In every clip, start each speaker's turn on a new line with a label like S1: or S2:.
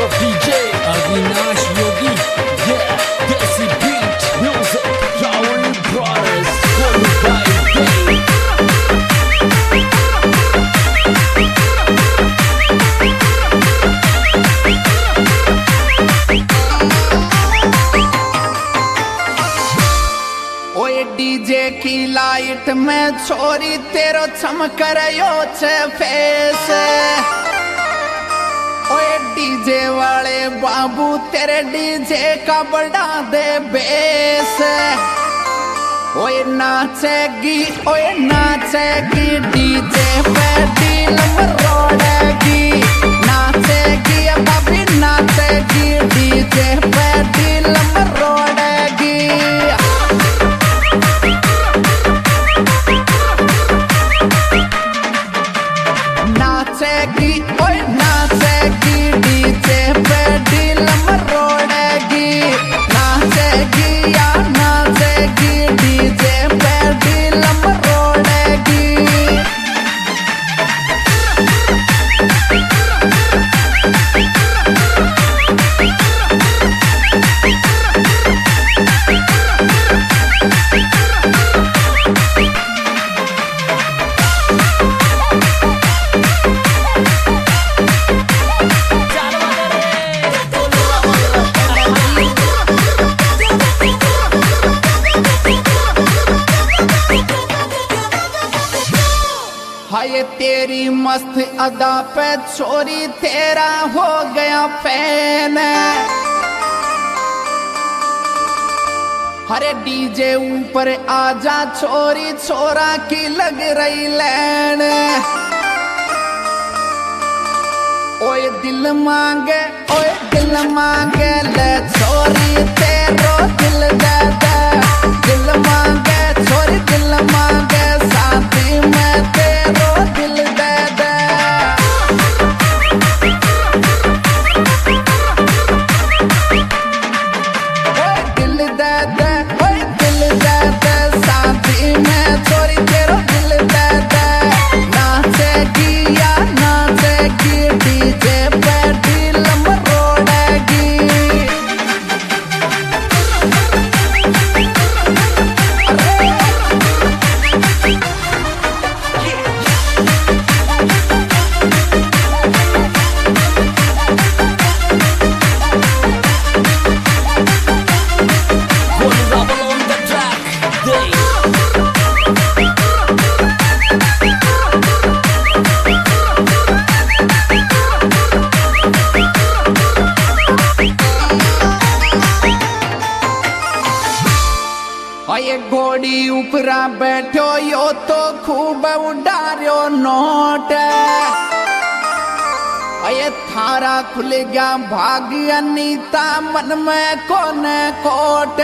S1: of DJ Avinash Yogi. Yeah, Desi Beat Music, Flowery Brothers, followed by Day.
S2: ओए DJ की light में छोरी तेरो चमक रयो छे फेस। ओए डीजे वाले बाबू तेरे डीजे का बढ़ा दे बेस। ओए नाचेगी डीजे पे दिल मरोड़ेगी। नाचेगी बाबी नाचेगी डीजे पे दिल मरोड़ेगी। नाचेगी ओए नाचेगी डीजे पे दिल मरोड़ेगी। नाचेगी या नाचेगी डीजे पे दिल मरोड़ेगी। हाय तेरी मस्त अदा पे छोरी तेरा हो गया फैन। हरे डीजे ऊपर आजा छोरी छोरा की लग रही लैन। ओए दिल मांगे ले छोरी तेरो दिल दे दे। दिल मांगे छोरी दिल मांगे साथी में तेरो दिल दे दे। ओए दिल दे दे ओए दिल दे दे साथी में छोरी तेरो दिल दे दे। नाचेगी या नाचेगी डीजे पे दिल मरोड़ेगी।
S1: Vulnerable on the track, Day.
S2: ये घोड़ी उपरा बैठो यो तो खूब उडार्यो नोट। ये थारा खुल गया भाग्य नीता मन में कोने कोट।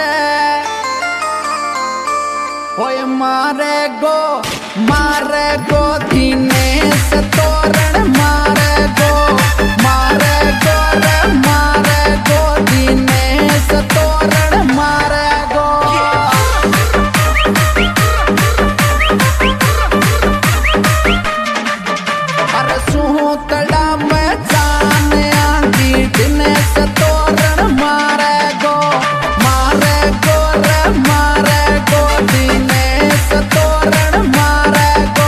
S2: ओए मारे गो दिनेश तोरण मारे गो रे मारे गो दिनेश तोरण मारे गो। अरे सूतड़ा में जान आंगी दिनेश तोरण मारे गो रे मारे गो दिनेश तोरण मारे गो।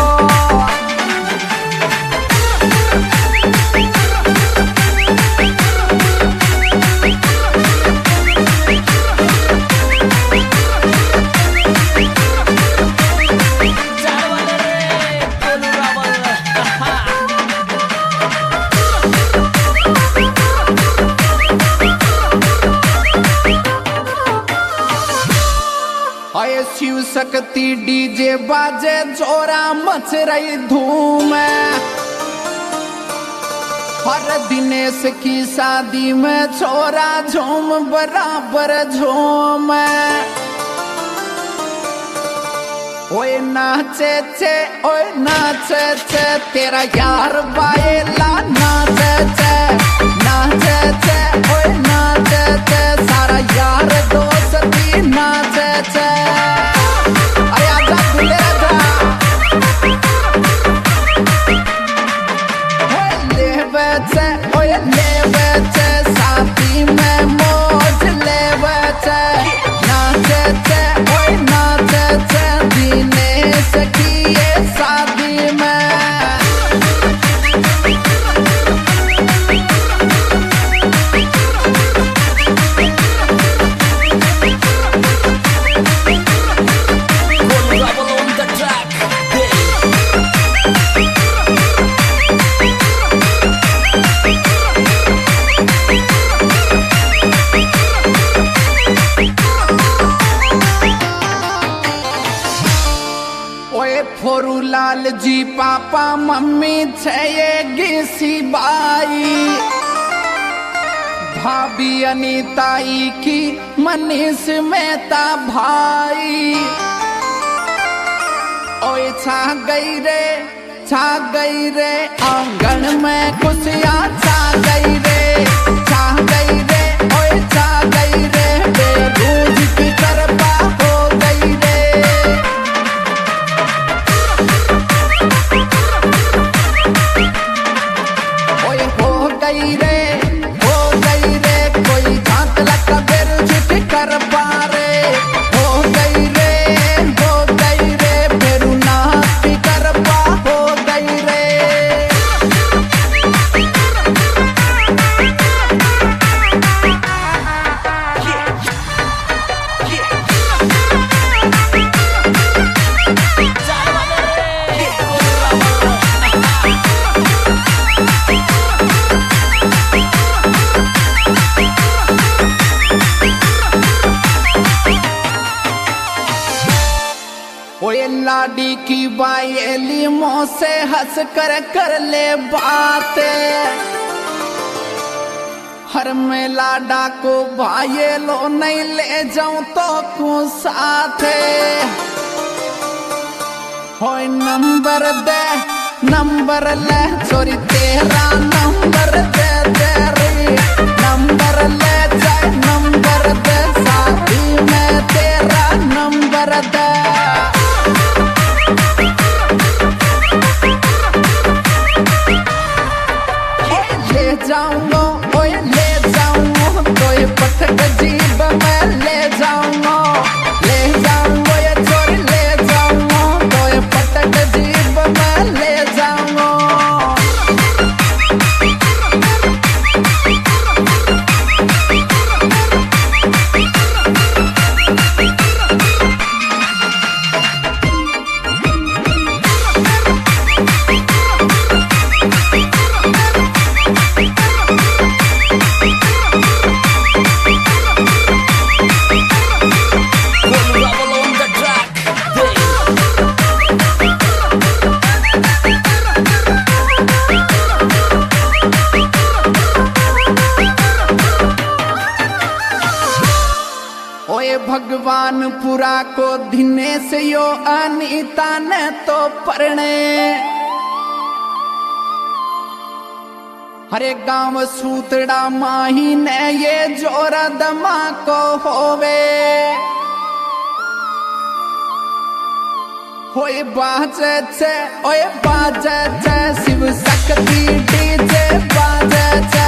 S2: हाय शिव शक्ति डीजे बाजे जोरा मच रही धूम। हर दिनेश की शादी में छोरा झूम बराबर झूम। ओए नाचे चे तेरा यार बाएला नाचे चे ओए नाचे चे सारा यार दोस्ती नाचे चे। अरे आजा भूले जा ओए ले बचे Lal ji papa mummy छेगी C by, भाभी अनीताई की मनीष मेहता भाई। ओए छा गई रे आंगन में खुशियाँ छा गई रे, छा गई रे, ओए छा गई रे, बेरोज की करबा हो गई रे। ओए हो गई रे, कोई झांक लगा बेरोज की करबा रे, हो गई रे, बेरू नाच की करबा हो गई रे। ओए लाडी की बायली मुँह से हंस कर ले बातें, हर में लाडा को भाईलो नहीं ले जाऊं तो को साथे। होए नंबर ले चोरी तेरा नंबर दे रे, नंबर ले जाए नंबर दे, शादी में तेरा नंबर दे। ले जाऊंगा तो ये पटक जीब में ले जाऊंगा, ये चोरी ले जाऊंगा तो ये पटक जीब में ले जाऊंगा। भगवानपुरा को दिनेश यो अनीता ने तो परणे, हरे गांव सूतड़ा माही ने ये जोरा दमा को होवे। होए बाजे छे शिव शक्ति डीजे बाजे छे,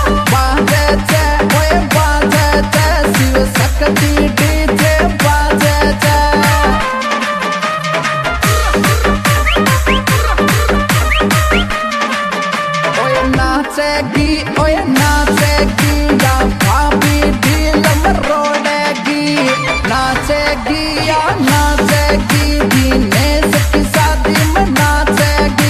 S2: ओए बाजे छे शिव शक्ति डीजे बाजे छे। ओए नाचेगी या भाभी ढीलम रोड़ेगी, नाचेगी या नाचेगी दिनेश की शादी में नाचेगी।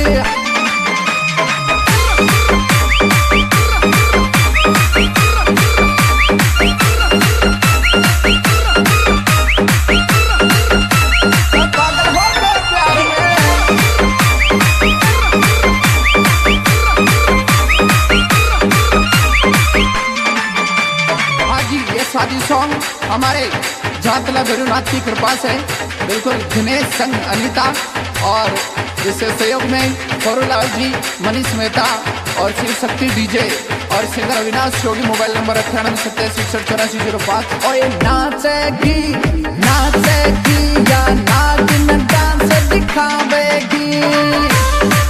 S2: शादी सॉन्ग हमारे झातला भैरवनाथ की कृपा से बिल्कुल दिनेश संग अनीता और जिससे सहयोग में लाल जी, मनीष मेहता और शिव शक्ति डीजे और singer Avinash Yogi. Mobile number 98 ओए नाचेगी या नागिन डांस दिखावेगी।